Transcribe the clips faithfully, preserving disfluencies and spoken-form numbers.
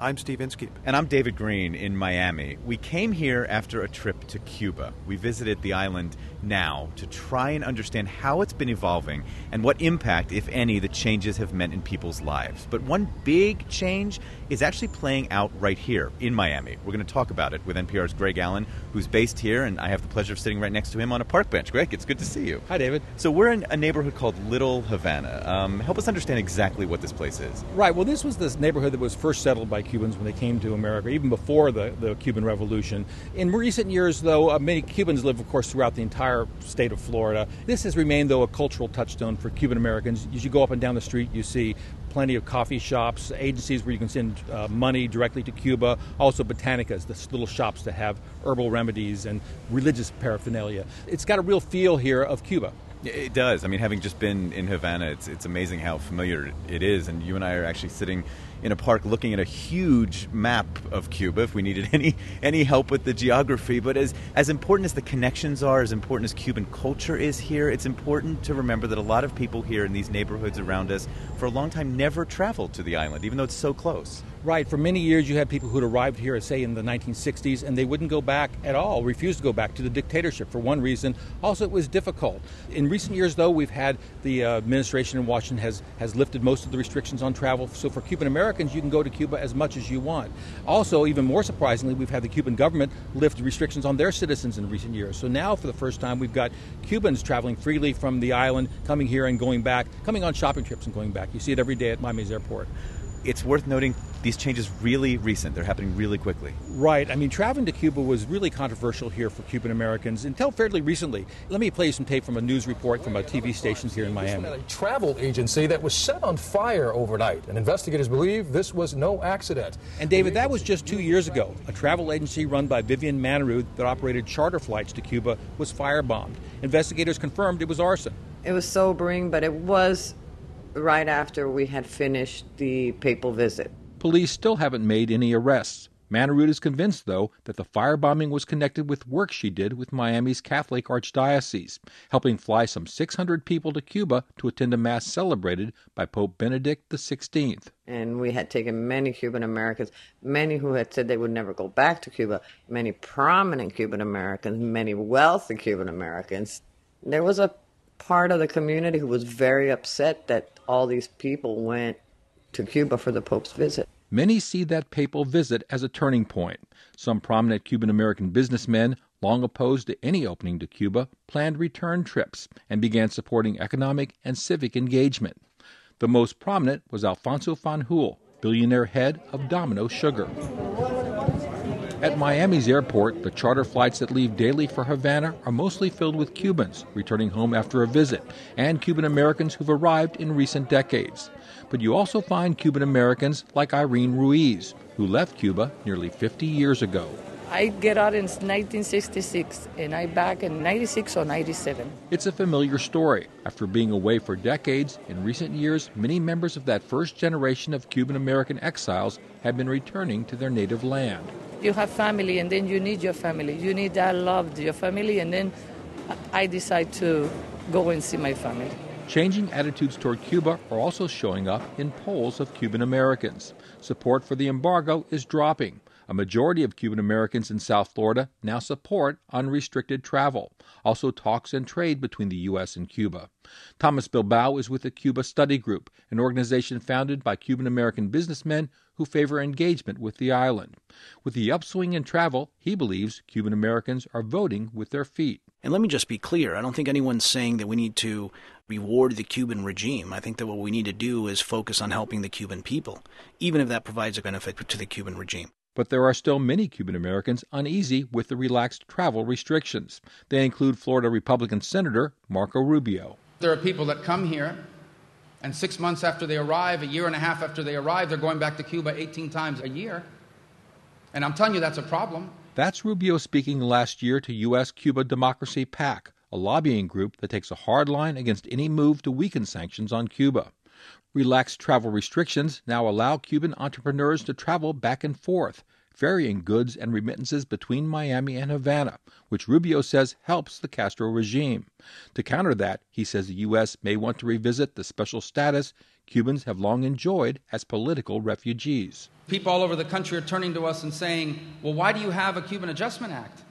I'm Steve Inskeep. And I'm David Green in Miami. We came here after a trip to Cuba. We visited the island now to try and understand how it's been evolving and what impact, if any, the changes have meant in people's lives. But one big change is actually playing out right here in Miami. We're going to talk about it with N P R's Greg Allen, who's based here, and I have the pleasure of sitting right next to him on a park bench. Greg, it's good to see you. Hi, David. So we're in a neighborhood called Little Havana. Um, help us understand exactly what this place is. Right. Well, this was this neighborhood that was first settled by Cubans when they came to America, even before the, the Cuban Revolution. In recent years, though, uh, many Cubans live, of course, throughout the entire state of Florida. This has remained, though, a cultural touchstone for Cuban Americans. As you go up and down the street, you see plenty of coffee shops, agencies where you can send uh, money directly to Cuba, also botanicas, the little shops that have herbal remedies and religious paraphernalia. It's got a real feel here of Cuba. It does. I mean, having just been in Havana, it's it's amazing how familiar it is. And you and I are actually sitting in a park looking at a huge map of Cuba if we needed any any help with the geography. But as, as important as the connections are, as important as Cuban culture is here, it's important to remember that a lot of people here in these neighborhoods around us for a long time never traveled to the island, even though it's so close. Right. For many years, you had people who'd arrived here, say, in the nineteen sixties, and they wouldn't go back at all, refused to go back to the dictatorship for one reason. Also, it was difficult. In recent years, though, we've had the uh, administration in Washington has, has lifted most of the restrictions on travel. So for Cuban Americans, you can go to Cuba as much as you want. Also, even more surprisingly, we've had the Cuban government lift restrictions on their citizens in recent years. So now, for the first time, we've got Cubans traveling freely from the island, coming here and going back, coming on shopping trips and going back. You see it every day at Miami's airport. It's worth noting these changes really recent. They're happening really quickly. Right. I mean, traveling to Cuba was really controversial here for Cuban Americans until fairly recently. Let me play you some tape from a news report from a T V station here in Miami. A travel agency that was set on fire overnight, and investigators believe this was no accident. And David, that was just two years ago. A travel agency run by Vivian Manaru that operated charter flights to Cuba was firebombed. Investigators confirmed it was arson. It was sobering, but it was right after we had finished the papal visit. Police still haven't made any arrests. Manarud is convinced, though, that the firebombing was connected with work she did with Miami's Catholic Archdiocese, helping fly some six hundred people to Cuba to attend a mass celebrated by Pope Benedict the sixteenth. And we had taken many Cuban Americans, many who had said they would never go back to Cuba, many prominent Cuban Americans, many wealthy Cuban Americans. There was a part of the community who was very upset that all these people went to Cuba for the Pope's visit. Many see that papal visit as a turning point. Some prominent Cuban-American businessmen, long opposed to any opening to Cuba, planned return trips and began supporting economic and civic engagement. The most prominent was Alfonso Fanjul, billionaire head of Domino Sugar. At Miami's airport, the charter flights that leave daily for Havana are mostly filled with Cubans returning home after a visit and Cuban Americans who've arrived in recent decades. But you also find Cuban Americans like Irene Ruiz, who left Cuba nearly fifty years ago. I get out in nineteen sixty-six and I back in ninety-six or ninety-seven. It's a familiar story. After being away for decades, in recent years, many members of that first generation of Cuban American exiles have been returning to their native land. You have family, and then you need your family. You need that love, your family, and then I decide to go and see my family. Changing attitudes toward Cuba are also showing up in polls of Cuban Americans. Support for the embargo is dropping. A majority of Cuban Americans in South Florida now support unrestricted travel. Also talks and trade between the U S and Cuba. Thomas Bilbao is with the Cuba Study Group, an organization founded by Cuban American businessmen who favor engagement with the island. With the upswing in travel, he believes Cuban Americans are voting with their feet. And let me just be clear, I don't think anyone's saying that we need to reward the Cuban regime. I think that what we need to do is focus on helping the Cuban people, even if that provides a benefit to the Cuban regime. But there are still many Cuban Americans uneasy with the relaxed travel restrictions. They include Florida Republican Senator Marco Rubio. There are people that come here, and six months after they arrive, a year and a half after they arrive, they're going back to Cuba eighteen times a year. And I'm telling you, that's a problem. That's Rubio speaking last year to U S Cuba Democracy PAC, a lobbying group that takes a hard line against any move to weaken sanctions on Cuba. Relaxed travel restrictions now allow Cuban entrepreneurs to travel back and forth, ferrying goods and remittances between Miami and Havana, which Rubio says helps the Castro regime. To counter that, he says the U S may want to revisit the special status Cubans have long enjoyed as political refugees. People all over the country are turning to us and saying, well, why do you have a Cuban Adjustment Act?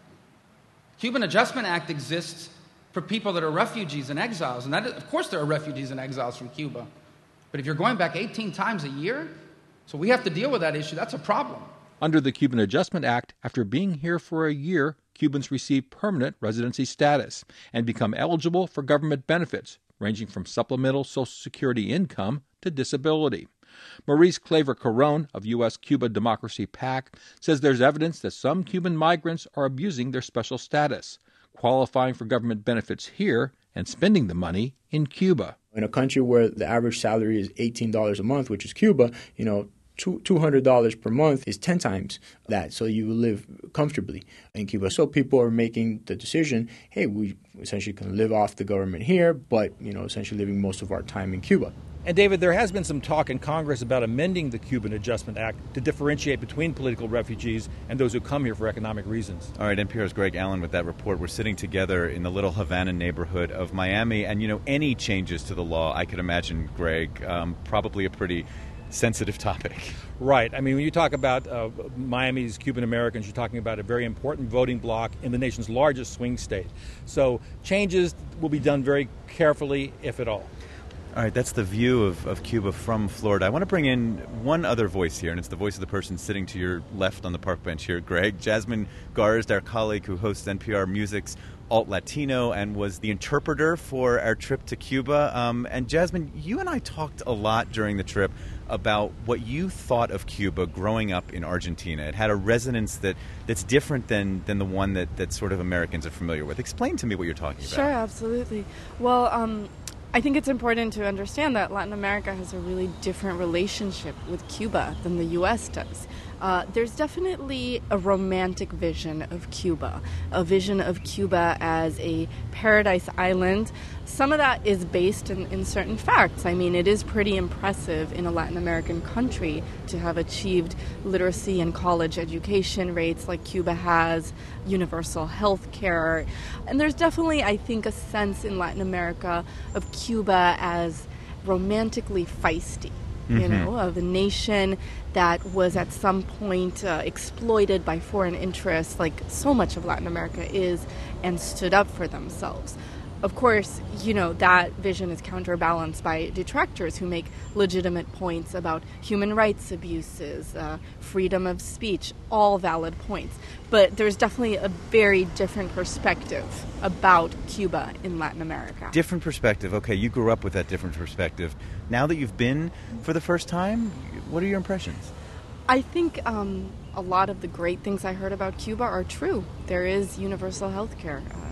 Cuban Adjustment Act exists for people that are refugees and exiles. And that is, of course there are refugees and exiles from Cuba. But if you're going back eighteen times a year, so we have to deal with that issue. That's a problem. Under the Cuban Adjustment Act, after being here for a year, Cubans receive permanent residency status and become eligible for government benefits, ranging from supplemental Social Security income to disability. Maurice Claver Caron of U S Cuba Democracy PAC says there's evidence that some Cuban migrants are abusing their special status, qualifying for government benefits here and spending the money in Cuba. In a country where the average salary is eighteen dollars a month, which is Cuba, you know, two hundred dollars per month is ten times that. So you live comfortably in Cuba. So people are making the decision, hey, we essentially can live off the government here, but, you know, essentially living most of our time in Cuba. And David, there has been some talk in Congress about amending the Cuban Adjustment Act to differentiate between political refugees and those who come here for economic reasons. All right, N P R's Greg Allen with that report. We're sitting together in the little Havana neighborhood of Miami, and, you know, any changes to the law, I could imagine, Greg, um, probably a pretty sensitive topic. Right. I mean, when you talk about uh, Miami's Cuban Americans, you're talking about a very important voting bloc in the nation's largest swing state. So changes will be done very carefully, if at all. All right, that's the view of, of Cuba from Florida. I want to bring in one other voice here, and it's the voice of the person sitting to your left on the park bench here, Greg. Jasmine Garsd, our colleague who hosts N P R Music's Alt Latino and was the interpreter for our trip to Cuba. Um, and Jasmine, you and I talked a lot during the trip about what you thought of Cuba growing up in Argentina. It had a resonance that, that's different than, than the one that, that sort of Americans are familiar with. Explain to me what you're talking about. Sure, absolutely. Well, um, I think it's important to understand that Latin America has a really different relationship with Cuba than the U S does. Uh, there's definitely a romantic vision of Cuba, a vision of Cuba as a paradise island. Some of that is based in, in certain facts. I mean, it is pretty impressive in a Latin American country to have achieved literacy and college education rates like Cuba has, universal health care. And there's definitely, I think, a sense in Latin America of Cuba as romantically feisty. You know, of a nation that was at some point uh, exploited by foreign interests, like so much of Latin America is, and stood up for themselves. Of course, you know, that vision is counterbalanced by detractors who make legitimate points about human rights abuses, uh, freedom of speech, all valid points. But there's definitely a very different perspective about Cuba in Latin America. Different perspective. Okay, you grew up with that different perspective. Now that you've been for the first time, what are your impressions? I think um, a lot of the great things I heard about Cuba are true. There is universal health care. Uh,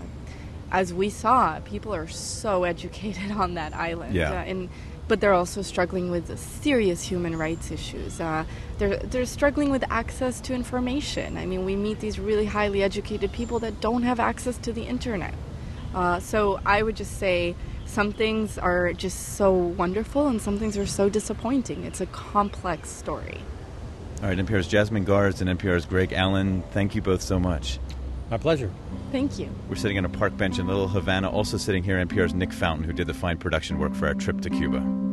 as we saw, people are so educated on that island. Yeah. Uh, and but they're also struggling with serious human rights issues. Uh, they're, they're struggling with access to information. I mean, we meet these really highly educated people that don't have access to the internet. Uh, so I would just say some things are just so wonderful and some things are so disappointing. It's a complex story. All right, N P R's Jasmine Garsd and N P R's Greg Allen, thank you both so much. My pleasure. Thank you. We're sitting on a park bench in Little Havana. Also sitting here, N P R's Nick Fountain, who did the fine production work for our trip to Cuba.